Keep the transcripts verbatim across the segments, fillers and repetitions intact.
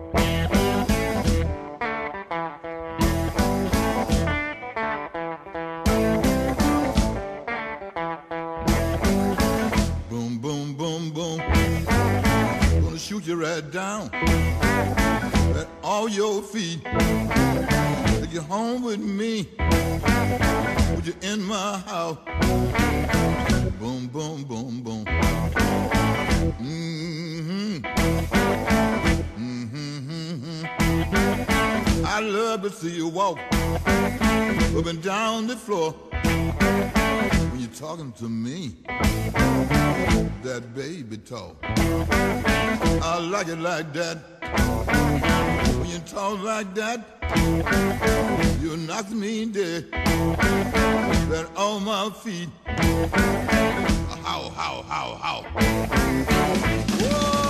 Boom, boom, boom, boom. Gonna shoot you right down at all your feet. Take you home with me. Put you in my house. Boom, boom, boom, boom. Mm-hmm. Mm-hmm, mm-hmm. I love to see you walk up and down the floor when you're talking to me. That baby talk, I like it like that. When you talk like that, you knock me dead. Right on my feet. How, how, how, how. Whoa!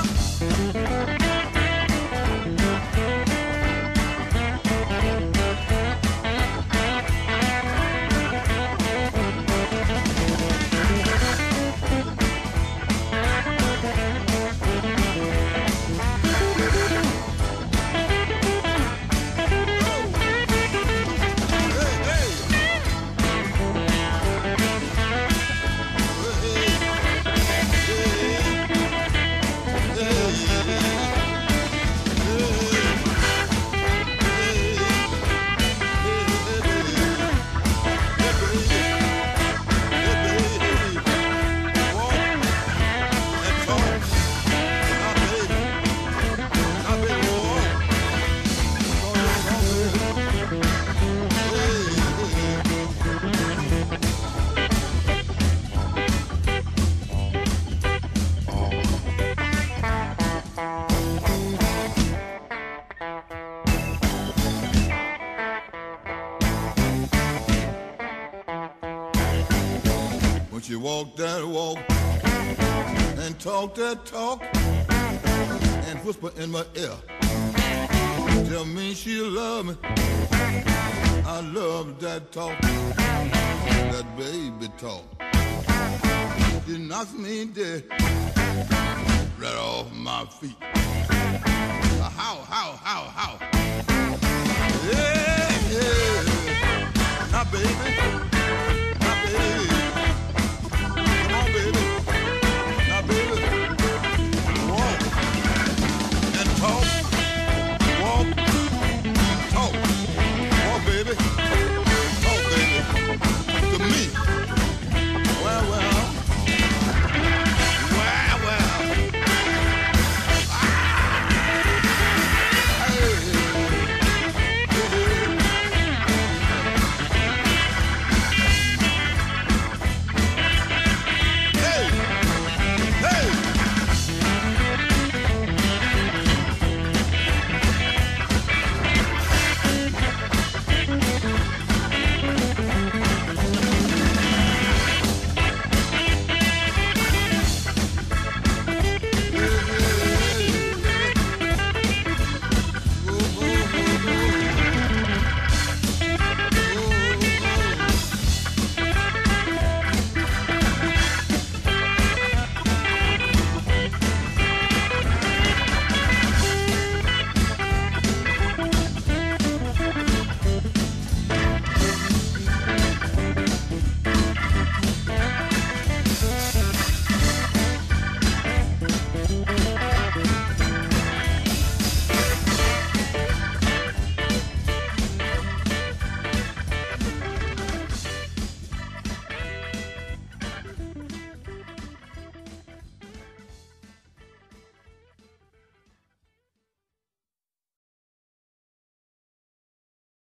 She walk that walk and talk that talk and whisper in my ear. Tell me she love me. I love that talk, that baby talk. She knocks me dead right off my feet.